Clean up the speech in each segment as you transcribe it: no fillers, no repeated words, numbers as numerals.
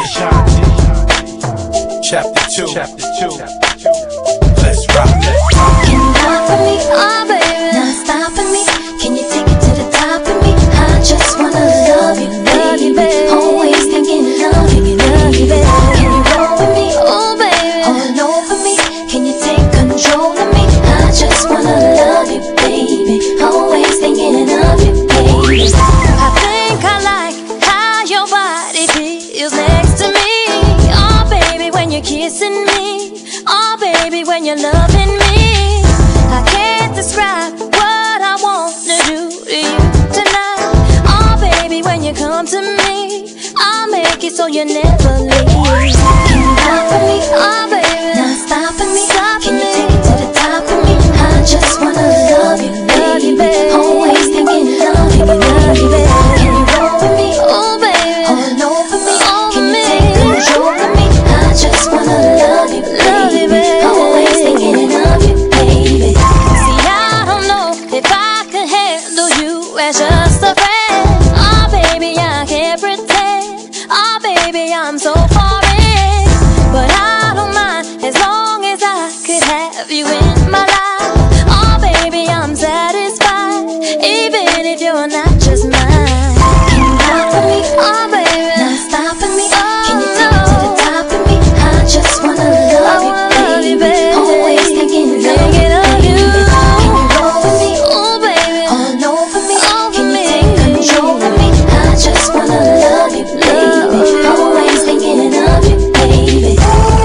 Ashanti. Chapter 2. Let's rock. Can you rock for me? Oh baby, not stopping me. Can you take it to the top of me? I just wanna love you, baby. Always thinking of you, baby. Can you roll with me? Oh baby, all over me. Can you take control of me? I just wanna love you, baby. Always thinking of you, baby. I think I like how your body feels next to me. Oh baby, when you're kissing me. Oh baby, when you're loving me. I can't describe what I wanna do to you tonight. Oh baby, when you come to me, I'll make it so you never leave. Can you rock for me? Oh baby, not stopping me. stopping Can you me. take it to the top of me? I just wanna love you, baby. Always thinking of you, baby. Can you roll with me? Oh baby, All over me. over Can you me. take control of me? I just wanna love you, baby. Always thinking of you, baby. See, I don't know if I could handle you as just a friend. Oh baby, I can't pretend. Oh baby, I'm so foreign. But I don't mind as long as I could have you in my life. Oh baby, I'm satisfied, even if you're not just mine. Can you rock for me? Oh baby, Not stopping me. Oh, Can you take it to the top of me? I just wanna love you, baby. Always thinking of you, baby. Can you roll with me? oh baby, All over me. Over Can you me. take control of me? I just wanna love you, baby. Always thinking of you, baby.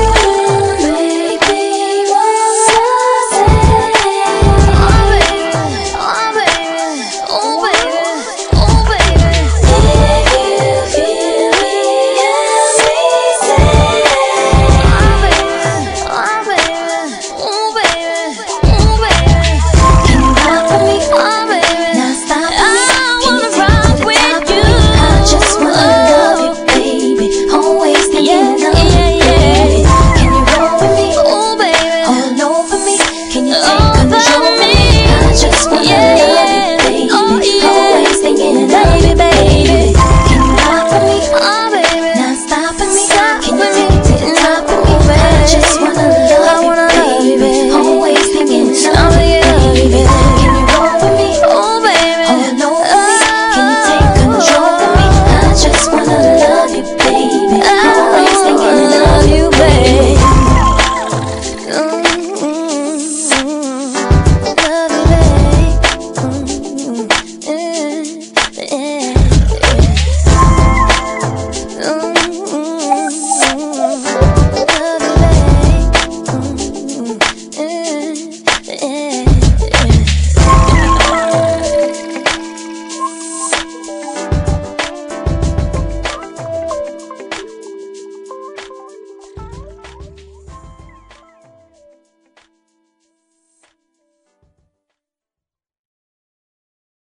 Baby, what's I say? oh baby, oh baby, oh baby, oh baby. If you feel me as we say. Oh baby, oh baby, oh baby, oh baby. Can you rock for me? Oh baby, Not stopping me. I Can you wanna take it to rock the with top of you. me? I just wanna love you, baby. Always thinking